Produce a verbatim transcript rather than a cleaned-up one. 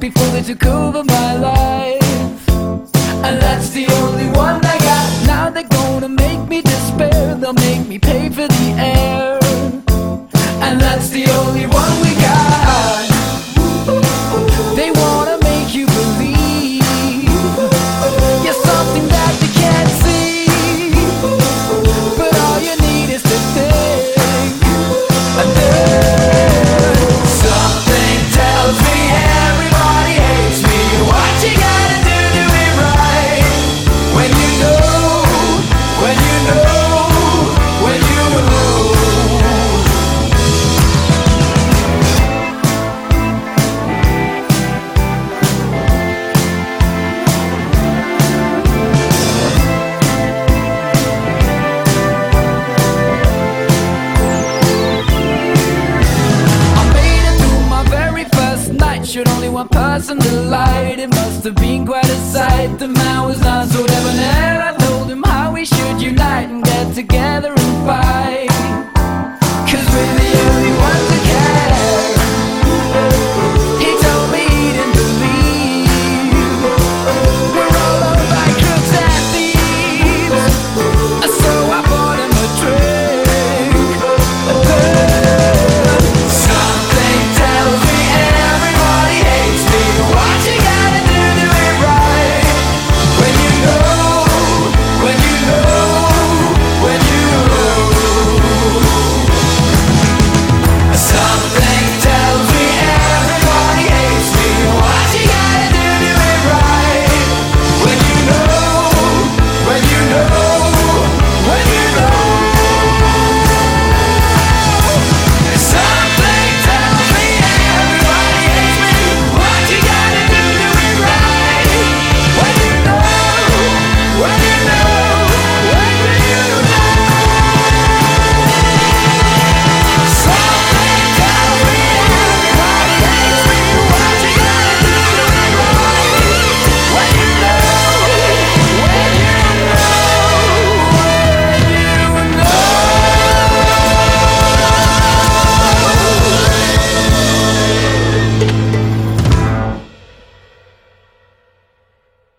before they took over my life. And that's the only one I got. Now they're gonna make me despair. They'll make me pay for the air. And that's the only one we got. They wanna make you believe you're something that they can't see, but all you need is to think. And then something tells me everybody hates me. What you gotta do to be right? When you know, when you know, when you know. Should only one person delight. It must have been quite a sight. The man was not so debonair.